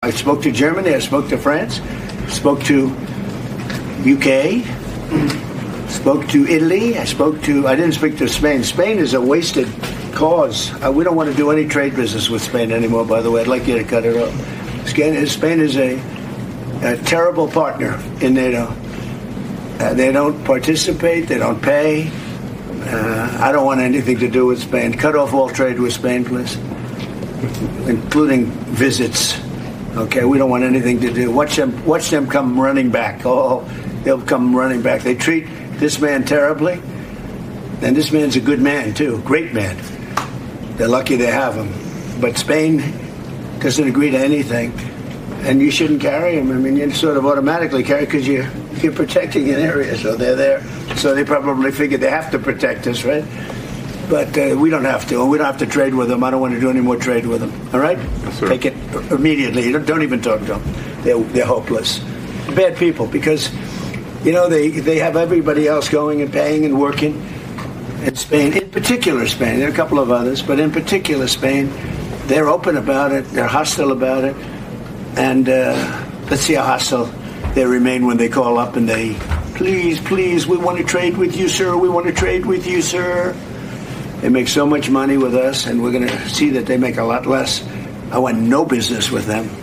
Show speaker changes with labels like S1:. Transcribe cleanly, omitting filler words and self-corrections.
S1: I spoke to Germany, I spoke to France, spoke to UK, spoke to Italy, I didn't speak to Spain. Spain is a wasted cause. We don't want to do any trade business with Spain anymore, by the way. I'd like you to cut it off. Spain is a terrible partner in NATO. They don't participate, they don't pay. I don't want anything to do with Spain. Cut off all trade with Spain, please, including visits. Okay, we don't want anything to do. Watch them come running back. Oh, they'll come running back. They treat this man terribly, and this man's a good man too, great man. They're lucky they have him. But Spain doesn't agree to anything, and you shouldn't carry him. I mean, you sort of automatically carry because you're protecting an area, so they're there. So they probably figure they have to protect us, right? But we don't have to, and we don't have to trade with them. I don't want to do any more trade with them. All right?
S2: Yes, sir.
S1: Take it immediately. Don't even talk to them. They're hopeless. Bad people, because, you know, they have everybody else going and paying and working. In Spain, in particular Spain, there are a couple of others, but in particular Spain, they're open about it. They're hostile about it. And let's see how hostile they remain when they call up and they, please, we want to trade with you, sir. We want to trade with you, sir. They make so much money with us, and we're going to see that they make a lot less. I want no business with them.